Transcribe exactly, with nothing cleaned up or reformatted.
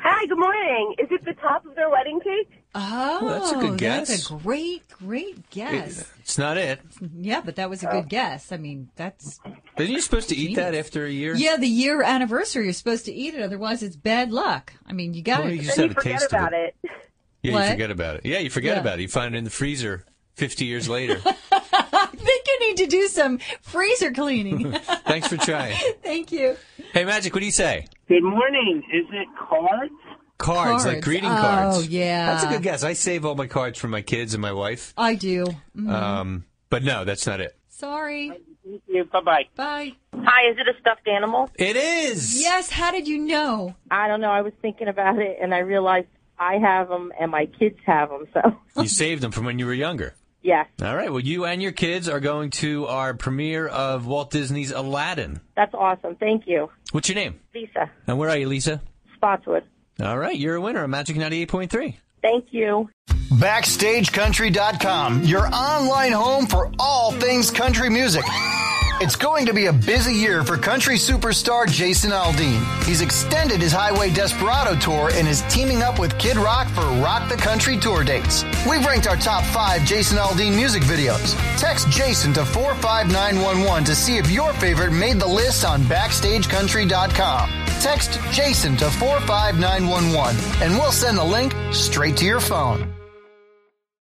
Hi, good morning. Is it the top of their wedding cake? Oh, well, that's a good guess. That's a great, great guess. It, it's not it. Yeah, but that was a good guess. I mean, that's... Isn't you supposed to genius. eat that after a year? Yeah, the year anniversary, you're supposed to eat it. Otherwise, it's bad luck. I mean, you got to... Well, you just Then have you a forget taste about of it. it. Yeah, What? you forget about it. Yeah, you forget Yeah. about it. You find it in the freezer fifty years later. I think you need to do some freezer cleaning. Thanks for trying. Thank you. Hey, Magic, what do you say? Good morning. Is it cards? Cards, like Cards. greeting Oh, cards. yeah. That's a good guess. I save all my cards for my kids and my wife. I do. Mhm. Um, but no, that's not it. Sorry. Thank you. Bye-bye. Bye. Hi, is it a stuffed animal? It is. Yes, how did you know? I don't know. I was thinking about it, and I realized I have them and my kids have them. So, You saved them from when you were younger. yes, All right. Well, you and your kids are going to our premiere of Walt Disney's Aladdin. that's awesome. Thank you. What's your name? Lisa, And where are you, Lisa? Spotswood. All right. You're a winner of Magic ninety-eight point three. Thank you. Backstage Country dot com, your online home for all things country music. It's going to be a busy year for country superstar Jason Aldean. He's extended his Highway Desperado tour and is teaming up with Kid Rock for Rock the Country tour dates. We've ranked our top five Jason Aldean music videos. Text Jason to four five nine one one to see if your favorite made the list on Backstage Country dot com. Text Jason to four five nine one one and we'll send the link straight to your phone.